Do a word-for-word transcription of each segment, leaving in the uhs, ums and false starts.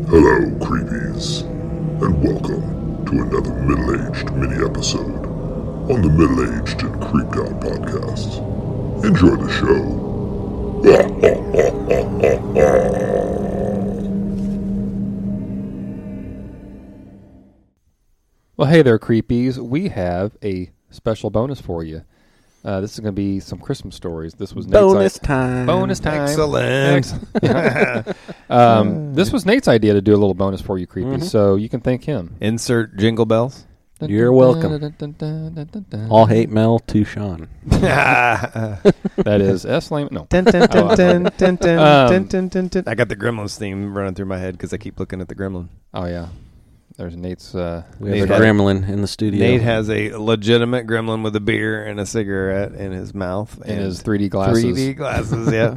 Hello, creepies, and welcome to another middle-aged mini-episode on the Middle-Aged and Creeped Out podcast. Enjoy the show. Well, hey there, creepies. We have a special bonus for you. Uh, this is going to be some Christmas stories. This was Nate's bonus I- time. Bonus time. Excellent. Ex- um, this was Nate's idea to do a little bonus for you, creepies. Mhm. So you can thank him. Insert jingle bells. You're welcome. All hate mail to Sean. That is S. Lame. No. Dun, dun, dun, dun, dun, dun, Um, dun, dun, dun, dun. I got the Gremlins theme running through my head because I keep looking at the Gremlin. Oh yeah. There's Nate's. Uh, We Nate have a had- gremlin in the studio. Nate has a legitimate Gremlin with a beer and a cigarette in his mouth in and his three D glasses. three D glasses. Yeah.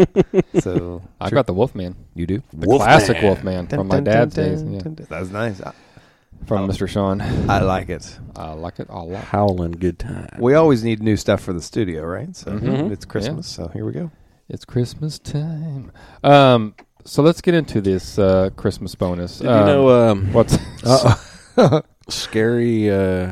So I got the Wolfman. you do The Wolfman. classic Wolfman Dun, from my dun, dad's dun, days. dun, Yeah. dun, dun. That's nice. I, From Oh. Mister Sean. I like it. I like it a lot. Howling good time. We always need new stuff for the studio, right? So Mhm. it's Christmas. So here we go. It's Christmas time. Um, so let's get into this uh, Christmas bonus. Did um, you know um, what's Uh-oh. scary, uh,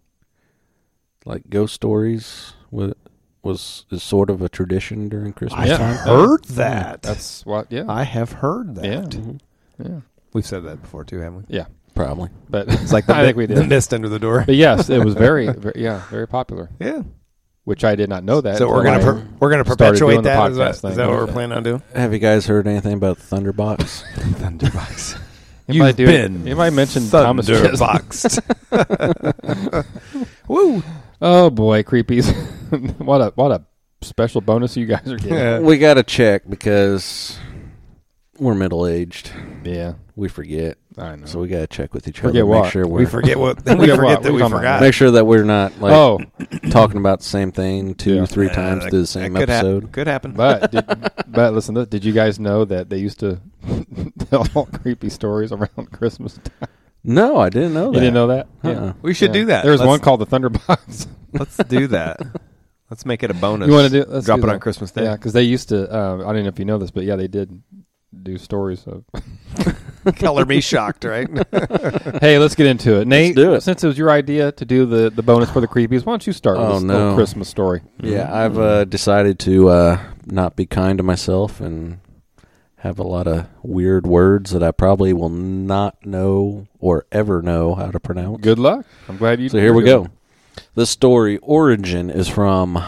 like ghost stories was, was is sort of a tradition during Christmas Yeah. time? Heard that. That's what. Yeah. I have heard that. Yeah. Mhm. yeah. We've said that before too, haven't we? Yeah. Probably. But It's like the, I think we the did. mist under the door. But yes, it was very, very, yeah, very popular. Yeah. Which I did not know that. So we're until gonna I- per- we're gonna started perpetuate doing the that. Is that, podcast is thing. that what we're planning on doing? Have you guys heard anything about Thunderbox? Thunderbox. Anybody You've do- been anybody mentioned Thomas Chesney? Thunderboxed. Woo! Oh boy, creepies! what a what a special bonus you guys are getting. Yeah. We got to check because we're middle aged. Yeah, We forget, I know. so we got to check with each Forget other. what? Make sure we're We forget what we Forget forget what? that What we are you talking forgot. about? make sure that we're not like oh, talking about the same thing two, Yeah. three Uh, times that- through the same that could hap- episode. could happen. but did, but listen, th- did you guys know that they used to tell creepy stories around Christmas time? No, I didn't know that. You didn't know that? Uh-uh. we should Yeah. do that. There was Let's- one called the Thunderbox. Let's do that. Let's make it a bonus. You want to do? Let's Drop do it that. on Christmas Day. Yeah, because they used to. Um, I don't know if you know this, but yeah, they did do stories of. Color me shocked, right? Hey, let's get into it, Nate. do it. Since it was your idea to do the, the bonus for the creepies, why don't you start with Oh, this no. little Christmas story? Yeah, I've uh, decided to uh, not be kind to myself and have a lot of weird words that I probably will not know or ever know how to pronounce. Good luck. I'm glad you. So here we go. The story origin is from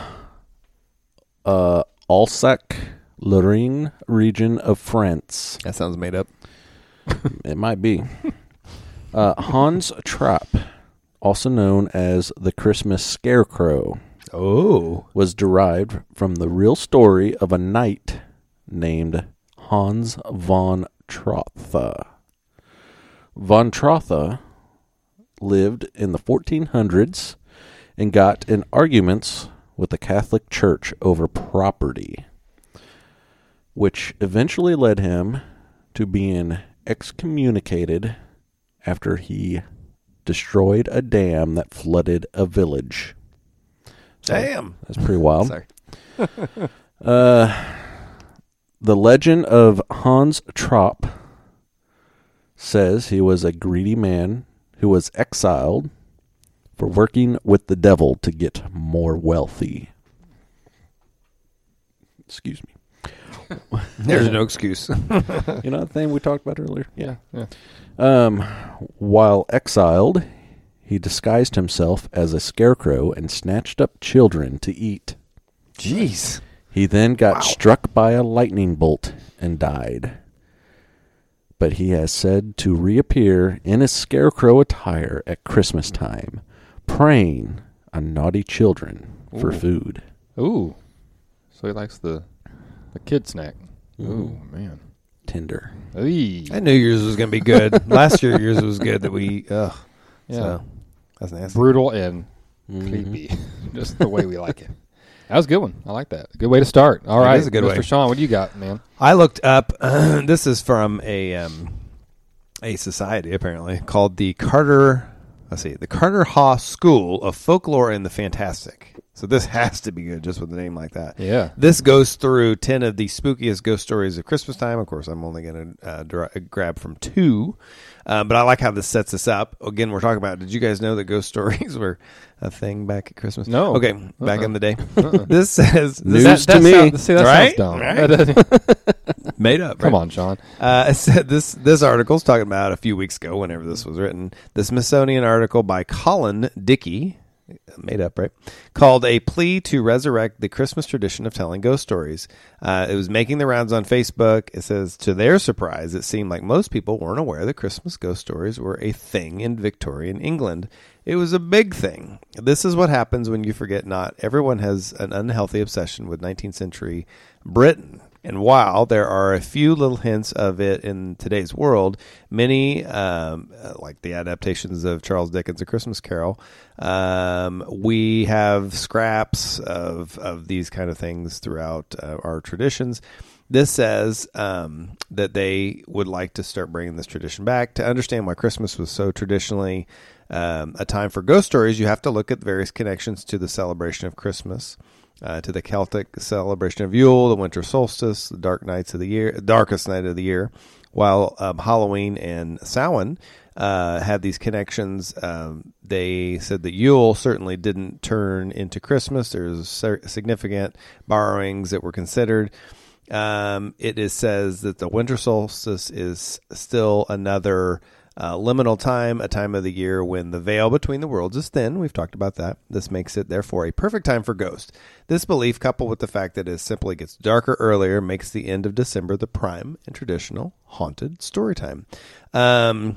uh, Alsace, Lorraine region of France. That sounds made up. It might be. Uh, Hans Trapp, also known as the Christmas Scarecrow, Oh. was derived from the real story of a knight named Hans von Trotha. Von Trotha lived in the fourteen hundreds and got in arguments with the Catholic Church over property, which eventually led him to being excommunicated after he destroyed a dam that flooded a village. So, Damn. that's pretty wild. Sorry. Uh, the legend of Hans Trapp says he was a greedy man who was exiled for working with the devil to get more wealthy. Excuse me. There's no excuse. You know that thing we talked about earlier? Yeah. yeah. Um, while exiled, he disguised himself as a scarecrow and snatched up children to eat. Jeez. He then got Wow. struck by a lightning bolt and died. But he has said to reappear in his scarecrow attire at Christmas time, preying on naughty children for Ooh. food. Ooh. So he likes the the kid snack. Mm. Ooh, man. Tender. Eee. I knew yours was going to be good. Last year, yours was good that we, ugh. Yeah. So, that's nasty. Brutal and Mhm. creepy. Just the way we like it. That was a good one. I like that. Good way to start. All That right, is a good Mister way. Sean, what do you got, man? I looked up, this is from a um, a society, apparently, called the Carter, let's see, the Carter Haw School of Folklore and the Fantastic. So this has to be good just with a name like that. Yeah. This goes through ten of the spookiest ghost stories of Christmas time. Of course, I'm only going to uh, dra- grab from two. Uh, but I like how this sets us up. Again, we're talking about, did you guys know that ghost stories were a thing back at Christmas? No. Okay, Uh-uh. back in the day. Uh-uh. This says... News this, to me. Sound, see, that Right? sounds dumb. Right? That- made up. Come right? on, Sean. Uh, it said this this article is talking about a few weeks ago, whenever this was written. The Smithsonian article by Colin Dickey, made up, right? Called A Plea to Resurrect the Christmas Tradition of Telling Ghost Stories. Uh, it was making the rounds on Facebook. It says, to their surprise, it seemed like most people weren't aware that Christmas ghost stories were a thing in Victorian England. It was a big thing. This is what happens when you forget not everyone has an unhealthy obsession with nineteenth century Britain. And while there are a few little hints of it in today's world, many, um, like the adaptations of Charles Dickens' A Christmas Carol, um, we have scraps of, of these kind of things throughout uh, our traditions. This says um, that they would like to start bringing this tradition back. To understand why Christmas was so traditionally um, a time for ghost stories, you have to look at the various connections to the celebration of Christmas. Uh, to the Celtic celebration of Yule, the winter solstice, the dark nights of the year, darkest night of the year, while um, Halloween and Samhain uh, had these connections. Um, they said that Yule certainly didn't turn into Christmas. There's significant borrowings that were considered. Um, it is says that the winter solstice is still another Uh, liminal time, a time of the year when the veil between the worlds is thin. We've talked about that. This makes it, therefore, a perfect time for ghosts. This belief, coupled with the fact that it simply gets darker earlier, makes the end of December the prime and traditional haunted story time. Um,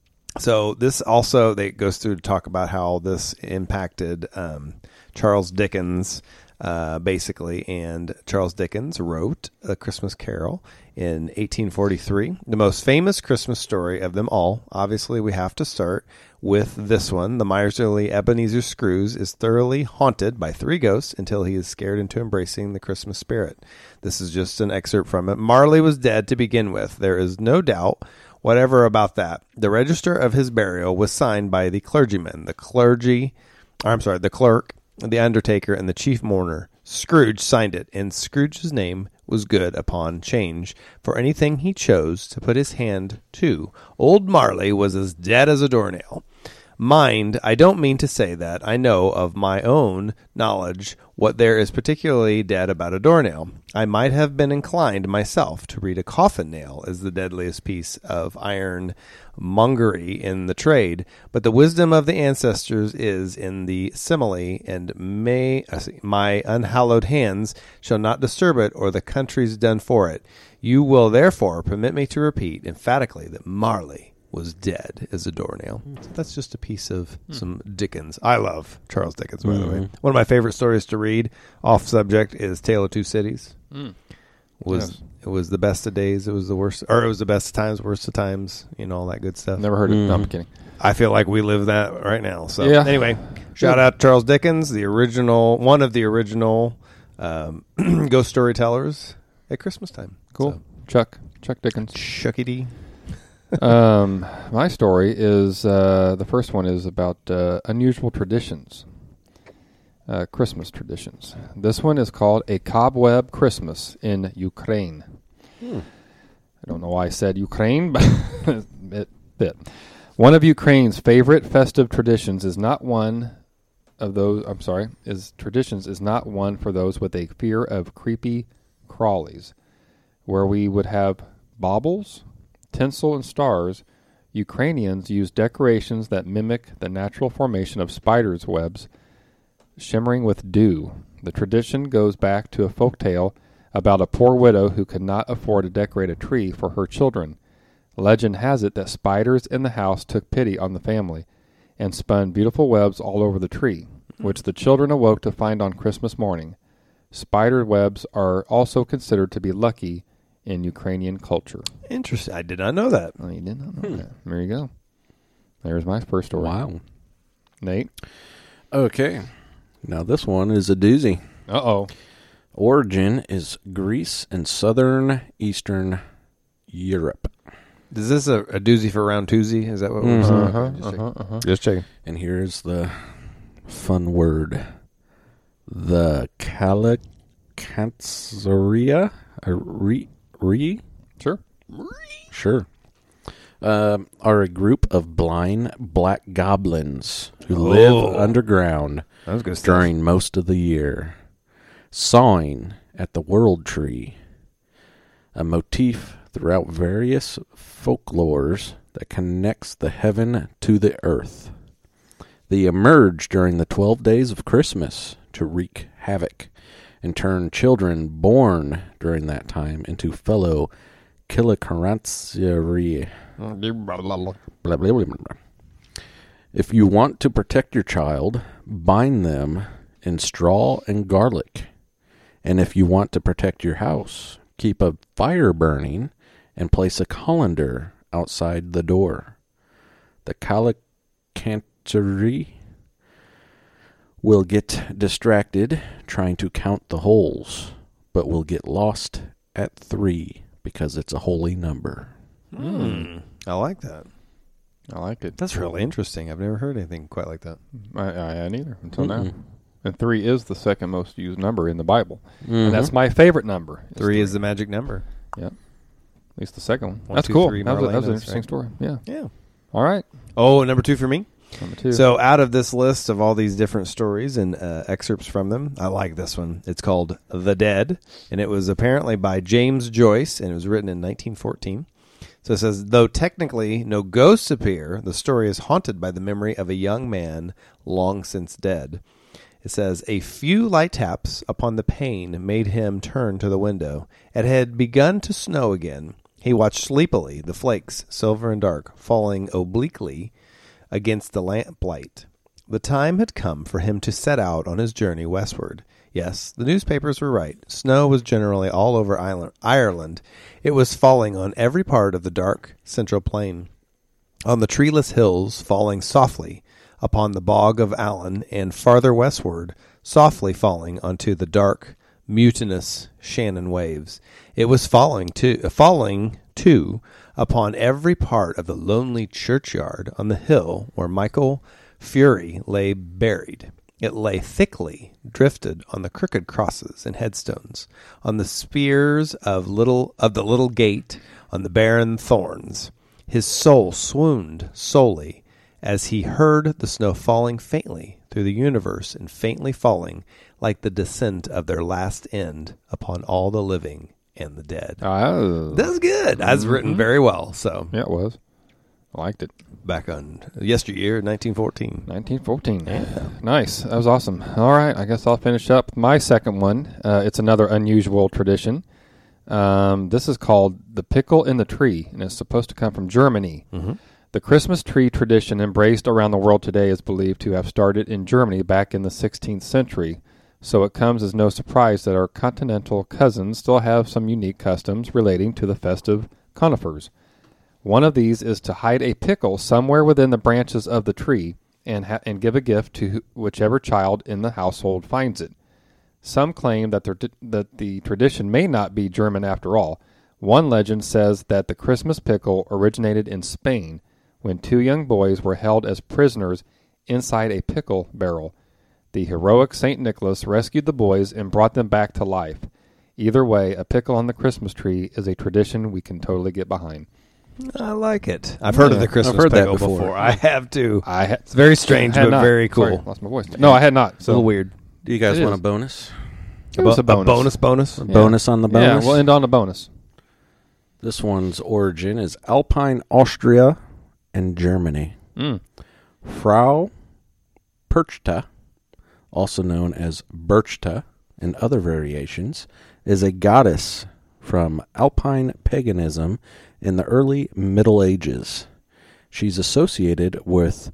so this also, they goes through to talk about how this impacted um, Charles Dickens, uh, basically, and Charles Dickens wrote A Christmas Carol in eighteen forty-three, the most famous Christmas story of them all. Obviously, we have to start with this one. The miserly Ebenezer Scrooge is thoroughly haunted by three ghosts until he is scared into embracing the Christmas spirit. This is just an excerpt from it. Marley was dead to begin with. There is no doubt whatever about that. The register of his burial was signed by the clergyman, the clergy, or I'm sorry, the clerk, the undertaker, and the chief mourner. Scrooge signed it, and Scrooge's name was good upon change for anything he chose to put his hand to. Old Marley was as dead as a doornail. Mind, I don't mean to say that I know of my own knowledge what there is particularly dead about a doornail. I might have been inclined myself to read a coffin nail as the deadliest piece of ironmongery in the trade, but the wisdom of the ancestors is in the simile, and may my unhallowed hands shall not disturb it, or the country's done for it. You will therefore permit me to repeat emphatically that Marley was dead as a doornail. So that's just a piece of mm. some Dickens. I love Charles Dickens, by mm-hmm. the way. One of my favorite stories to read, off subject, is Tale of Two Cities. Mm. Was yes. It was the best of days. It was the worst, or it was the best of times, worst of times. You know, all that good stuff. Never heard of it. Mm. No, I'm kidding. I feel like we live that right now. So yeah. Anyway, shout out to Charles Dickens, the original, one of the original um, ghost storytellers at Christmas time. Cool. So. Chuck. Chuck Dickens. Chucky D. um, my story is, uh, the first one is about uh, unusual traditions, uh, Christmas traditions. This one is called A Cobweb Christmas in Ukraine. Hmm. I don't know why I said Ukraine, but it fit. One of Ukraine's favorite festive traditions is not one of those, I'm sorry, is traditions is not one for those with a fear of creepy crawlies, where we would have baubles, tinsel, and stars. Ukrainians use decorations that mimic the natural formation of spiders' webs, shimmering with dew. The tradition goes back to a folk tale about a poor widow who could not afford to decorate a tree for her children. Legend has it that spiders in the house took pity on the family and spun beautiful webs all over the tree, which the children awoke to find on Christmas morning. Spider webs are also considered to be lucky in Ukrainian culture. Interesting. I did not know that. Oh, you did not know hmm. that. There you go. There's my first story. Wow. Nate? Okay. Now this one is a doozy. Uh-oh. Origin is Greece and southern eastern Europe. Is this a, a doozy for round twosie? Is that what we're mm-hmm. saying? Uh-huh, Just, uh-huh, checking. uh-huh. Just checking. And here's the fun word. The Calicanceria, uh, re, re, Sure. sure, um, are a group of blind black goblins who Oh. live underground That was good stuff. during most of the year, sawing at the world tree, a motif throughout various folklores that connects the heaven to the earth. They emerge during the twelve days of Christmas to wreak havoc and turn children born during that time into fellow Killicarantieri. Blah, blah, blah, blah, blah. If you want to protect your child, bind them in straw and garlic. And if you want to protect your house, keep a fire burning and place a colander outside the door. The Calicanteri will get distracted trying to count the holes, but will get lost at three because it's a holy number. Hmm. I like that. I like it. That's really interesting. I've never heard anything quite like that. I, I, I neither until now. Mm-mm. And three is the second most used number in the Bible. Mhm. And that's my favorite number. is Three is the magic number. At least the second one. One, That's two, cool. three, that, was a, that was an Marlena's, interesting right? story. Yeah. Yeah. All right. Oh, number two for me. Number two. So, out of this list of all these different stories and uh, excerpts from them, I like this one. It's called The Dead, and it was apparently by James Joyce, and it was written in nineteen fourteen. So it says, though technically no ghosts appear, the story is haunted by the memory of a young man long since dead. It says, a few light taps upon the pane made him turn to the window. It had begun to snow again. He watched sleepily the flakes, silver and dark, falling obliquely against the lamplight. The time had come for him to set out on his journey westward. Yes, the newspapers were right. Snow was generally all over Ireland. It was falling on every part of the dark central plain, on the treeless hills, falling softly upon the bog of Allen, and farther westward, softly falling onto the dark, mutinous Shannon waves. It was falling too, falling too upon every part of the lonely churchyard on the hill where Michael Fury lay buried. It lay thickly drifted on the crooked crosses and headstones, on the spears of little of the little gate, on the barren thorns. His soul swooned solely as he heard the snow falling faintly through the universe and faintly falling like the descent of their last end upon all the living and the dead. Oh. That's good. That's written very well. So Yeah, it was. I liked it. back on yesteryear, nineteen fourteen. nineteen fourteen. Yeah. Nice. That was awesome. All right. I guess I'll finish up with my second one. Uh, it's another unusual tradition. Um, this is called the pickle in the tree, and it's supposed to come from Germany. Mm-hmm. The Christmas tree tradition embraced around the world today is believed to have started in Germany back in the sixteenth century, so it comes as no surprise that our continental cousins still have some unique customs relating to the festive conifers. One of these is to hide a pickle somewhere within the branches of the tree and ha- and give a gift to whichever child in the household finds it. Some claim that, the that the tradition may not be German after all. One legend says that the Christmas pickle originated in Spain when two young boys were held as prisoners inside a pickle barrel. The heroic Saint Nicholas rescued the boys and brought them back to life. Either way, a pickle on the Christmas tree is a tradition we can totally get behind. I like it. I've heard of the Christmas I've heard that pickle before. before. I have too. I ha- It's very strange, had but not. very cool. Sorry, lost my voice. No, I had not. It's a So little weird. Do you guys It want is. a bonus? It was a bo- bonus. bonus, bonus. A bonus on the bonus? Yeah, we'll end on a bonus. This one's origin is Alpine, Austria, and Germany. Mm. Frau Perchta, also known as Berchta and other variations, is a goddess from Alpine paganism in the early Middle Ages. She's associated with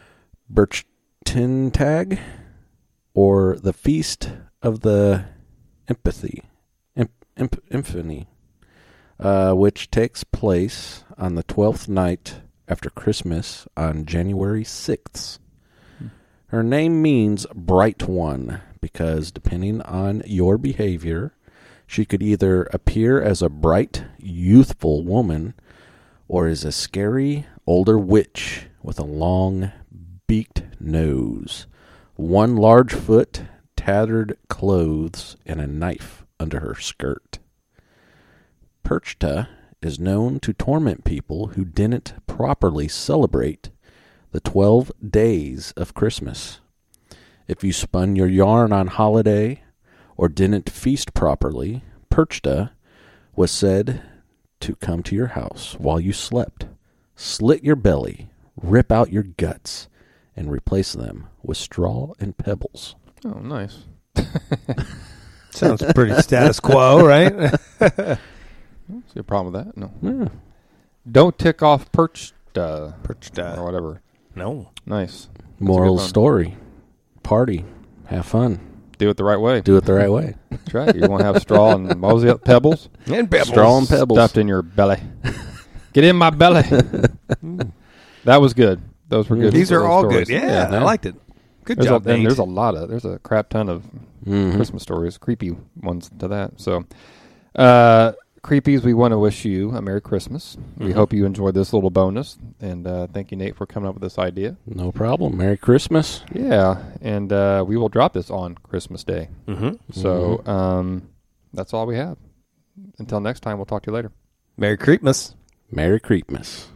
Berchtintag, or the Feast of the Empathy, Imp, Imp, Infamy, uh, which takes place on the twelfth night after Christmas on January sixth. Her name means bright one because depending on your behavior, she could either appear as a bright, youthful woman or as a scary, older witch with a long, beaked nose, one large foot tattered clothes and a knife under her skirt. Perchta is known to torment people who didn't properly celebrate the twelve days of Christmas. If you spun your yarn on holiday or didn't feast properly, Perchta was said to come to your house while you slept, slit your belly, rip out your guts, and replace them with straw and pebbles. Oh, nice. Sounds pretty status quo, right? See a problem with that? No. Yeah. Don't tick off Perchta. Perchta. Or whatever. No. Nice. Moral one. story. Party. Have fun. Do it the right way. Do it the right way. That's right. You want to have straw and what was it? Pebbles? And pebbles. Straw and pebbles. Stuffed in your belly. Get in my belly. That was good. Those were good. These are little all stories. good. Yeah, Yeah. I liked it. Good There's job, a, and Nate. there's a lot of, there's a crap ton of Mhm. Christmas stories, creepy ones to that. So, uh, creepies, we want to wish you a Merry Christmas. We Mhm. hope you enjoyed this little bonus. And uh, thank you, Nate, for coming up with this idea. No problem. Merry Christmas. Yeah. And uh, we will drop this on Christmas Day. Mhm. So um, that's all we have. Until next time, we'll talk to you later. Merry Creepmas. Merry Creepmas.